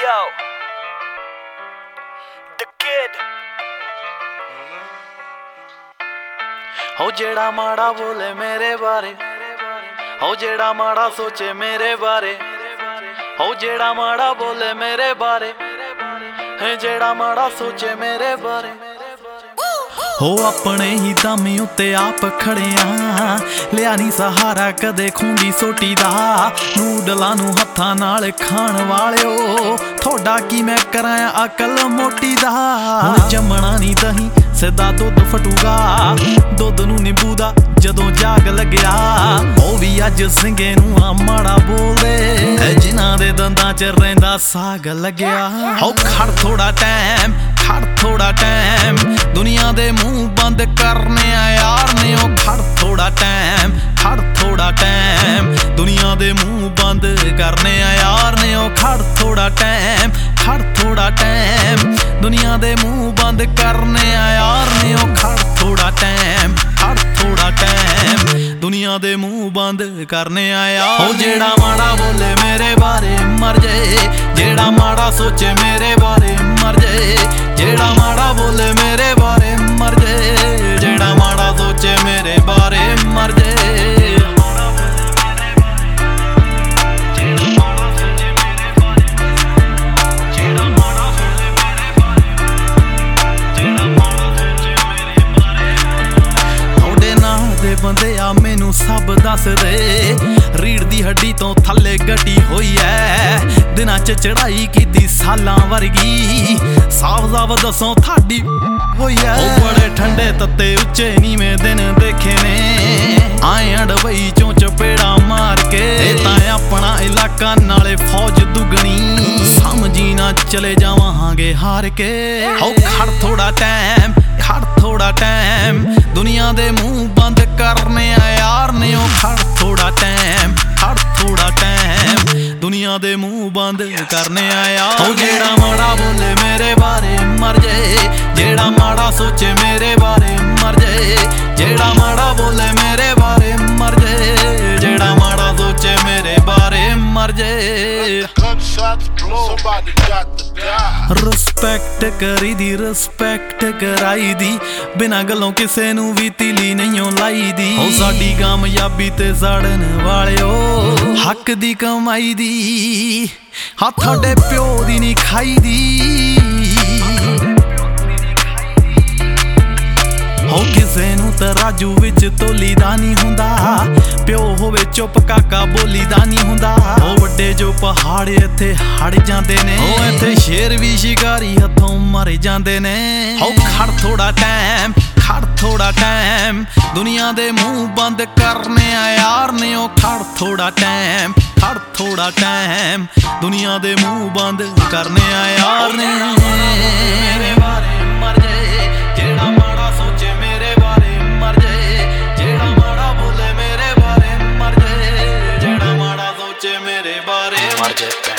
Yo, the kid. हो जेड़ा माड़ा बोले मेरे बारे, हो जेड़ा माड़ा सोचे मेरे बारे, हो जेड़ा माड़ा बोले मेरे बारे, है जेड़ा माड़ा सोचे मेरे बारे। हो अपने ही दम उत्ते आप खड़े आ, लिया नी सहारा कदे खूंदी सोटी दा, नूडलां नूं हत्थां नाल खाण वालिओ, थोड़ा की मैं कराया अकल मोटी दा। हुण जमना नी दही सिद्धा दुध फटूगा, दुध नूं नींबू दा जदों जाग लग्या, ओ भी अज सिंगे नूं आ माड़ा बोलदे, जिन्हां दे दंदां च रहिंदा साग लग्या। हो खड़ थोड़ा टाइम, खड़ थोड़ा टाइम, दुनिया दे मूंह बंद करने आ यार ने, ओ खड़ थोड़ा टाइम, खड़ थोड़ा टाइम, दुनिया दे मूंह बंद करने आ यार ने, ओ खड़ थोड़ा टाइम, खड़ थोड़ा टाइम, दुनिया दे मूंह बंद करने आ यार ने, ओ खड़ थोड़ा टाइम, खड़ थोड़ा टाइम, दुनिया दे मूंह बंद करने आ यार। ओ जेड़ा माड़ा बोले मेरे बारे मर जाए, जेड़ा माड़ा सोचे मेरे बारे मर जाए, जेड़ा माड़ा बोले मेरे बारे मर जाए, जेड़ा माड़ा सोचे मेरे बारे मर जाए। बंदे आ मैनू सब दस दे, रीढ़ दी हड्डी तो थल्ले गटी होई है, दिनां च चढ़ाई कीती सालां वर्गी, साफ साफ दसो थाडी होई है। ओ बड़े ठंडे तत्ते उच्चे नीवें दिन देखे ने, आए अड़बई चों चपेड़ा मार के, तां अपना इलाका नाले फौज दुगनी, समझी ना चले जावांगे हार के। हो खड़ थोड़ा टाइम, खड़ थोड़ा टाइम, दुनिया दे मूंह बंद करने आ यार ने, ओ खड़ थोड़ा टाइम, खड़ थोड़ा टाइम, दुनिया दे मूंह बंद करने आ यार। ओ जेड़ा माड़ा बोले मेरे बारे मर जाए, जेड़ा माड़ा सोचे मेरे बारे मर जाए, जेड़ा माड़ा बोले मेरे बारे मर जाए, जेड़ा माड़ा सोचे मेरे बारे मर जाए। रिस्पैक्ट करी दी, रिस्पैक्ट कराई दी, बिना गलों किसे नू भी तिली नहीं लाई दी। ओ साडी कामयाबी ते सड़न वालिओ हक दी कमाई दी, हां थोड़े प्यो दी नहीं खाई दी। हो किसे नू तराजू विच तोली दा नहीं हुंदा, प्यो होवे चुप काका बोली दा नहीं हुंदा। ओ वड्डे जो पहाड़ इत्थे हड़ जांदे ने, ओ इत्थे शेर भी शिकारी हथों मर जांदे ने। हो खड़ थोड़ा टाइम, खड़ थोड़ा टाइम, दुनिया दे मूंह बंद करने आ यार ने, ओ खड़ थोड़ा टाइम, खड़ थोड़ा टाइम, दुनिया दे मूंह बंद करने आ यार ने। मेरे बारे मर जाए, जेड़ा माड़ा सोचे मेरे बारे मर जाए, जेड़ा माड़ा बोले मेरे बारे मर जाए, जेड़ा माड़ा सोचे मेरे बारे मर जाए।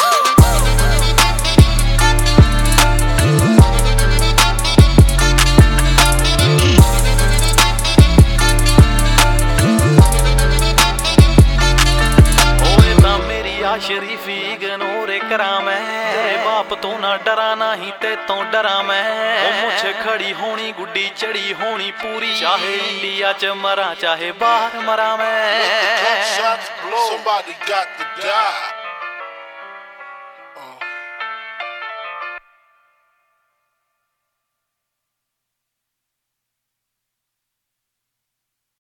शरीफी इग्नोर करा मैं, तेरे बाप तो ना डरा ना ही ते तो डरा मैं, मुझे खड़ी होनी गुड्डी चढ़ी होनी पूरी, चाहे इंडिया च मरा चाहे बाहर मरा मैं।